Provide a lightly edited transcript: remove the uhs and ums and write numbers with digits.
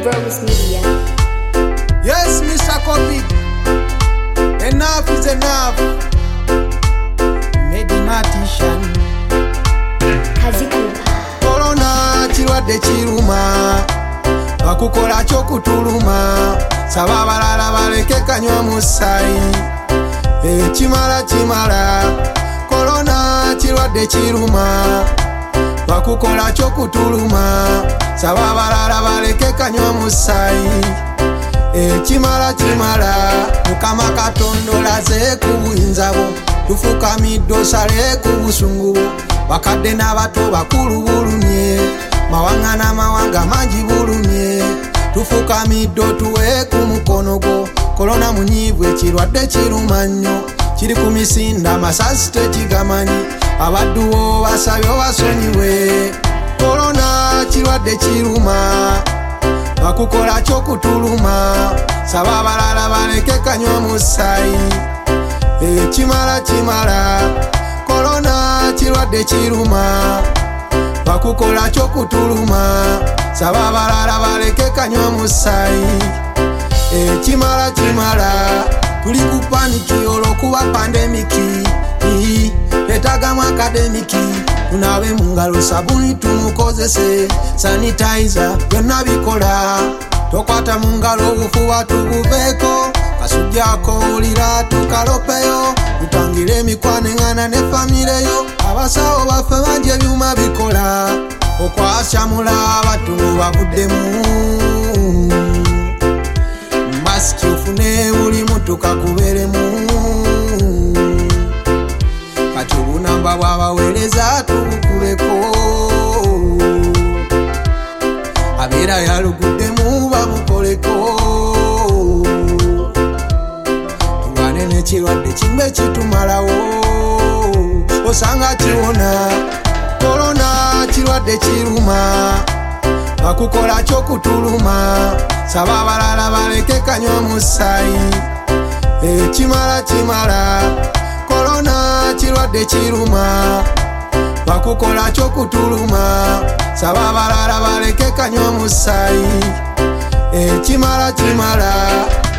Bros Media. Yes, Mr. COVID. Enough is enough. Meditation. Kazikuba. Corona kirwadde kiruma. Bakukola kyokutuluma. Saba abalala baleke kanywa musaayi. Kimala. Corona kirwadde kiruma. Bakukola kyokutuluma. Saba abalala baleke kanywa musaayi. Kimala Mukama Katonda olaze ku buyinza bwo. Tufukamidde osale ku busungu bwo. Bakadde n'abato bakulu bulumye. Mawanga n'amawanga mangi bulumye. Tufukamidde otuwe ku mukono gwo. Korona munyiivu ekirwadde kiruma nnyo. Kiri ku misinda amasasi tekigamanyi. Abadduwo basabye obasonyiwe. Korona kirwadde kiruma. Bakukola kyokutuluma. Saba abalala baleke kanywa musaayi. Kimala Korona kirwadde kiruma. Bakukola kyokutuluma. Saba abalala baleke kanywa musaayi. Kimala tuli ku paniki olw'okuba pandemiki. Letagamu akademiki. Tunabe mu ngalo sabuni tumukozese. Sanitizer byonna bikola. Tokwata mu ngalo obufuba tubuveeko. Kasujjako olira tukalopeyo. Tutangire emikwano eŋŋanda ne famireyo. Abasawo baffe bangi ebyuma bikola. Okwasyamula abatunu bavuddemu. Masiki ofune buli muntu kakuberemu. Kati obunamba bw'abaweereza tubukuleko. Abeera yaluguddemu bamukoleko. Tulwane n'ekirwadde kimbe kitumalawo. Osanga kiwona. Korona kirwadde kiruma. Bakukola kyokutuluma. Saba abalala baleke kanywa musaayi. Kimala Korona kirwadde kiruma. Bakukola kyokutuluma. Saba abalala baleke kanywa musaayi. Kimala